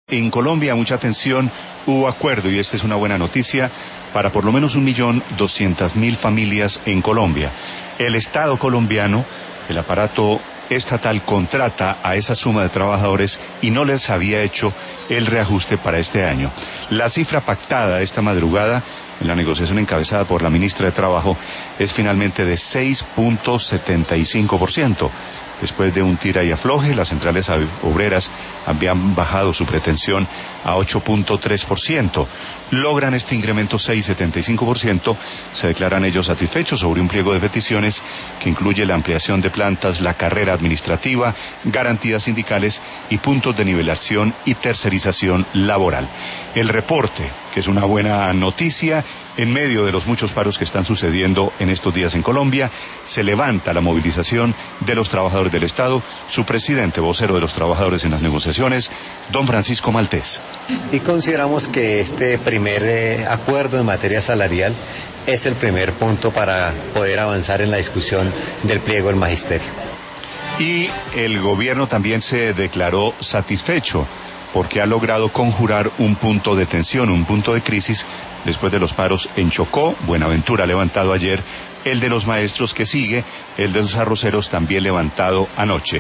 En Colombia, mucha atención, hubo acuerdo y esta es una buena noticia para por lo menos 1.200.000 familias en Colombia. El Estado colombiano, el aparato estatal contrata a esa suma de trabajadores y no les había hecho el reajuste para este año. La cifra pactada esta madrugada en la negociación encabezada por la ministra de Trabajo es finalmente de 6.75%. Después de un tira y afloje, las centrales obreras habían bajado su pretensión a 8.3%. Logran este incremento 6.75%, se declaran ellos satisfechos sobre un pliego de peticiones que incluye la ampliación de plantas, la carrera administrativa, garantías sindicales y puntos de nivelación y tercerización laboral. El reporte, que es una buena noticia, en medio de los muchos paros que están sucediendo en estos días en Colombia, se levanta la movilización de los trabajadores del Estado. Su presidente, vocero de los trabajadores en las negociaciones, don Francisco Maltés. Y consideramos que este primer acuerdo en materia salarial es el primer punto para poder avanzar en la discusión del pliego del magisterio. Y el gobierno también se declaró satisfecho porque ha logrado conjurar un punto de tensión, un punto de crisis, después de los paros en Chocó. Buenaventura ha levantado ayer, el de los maestros que sigue, el de los arroceros también levantado anoche.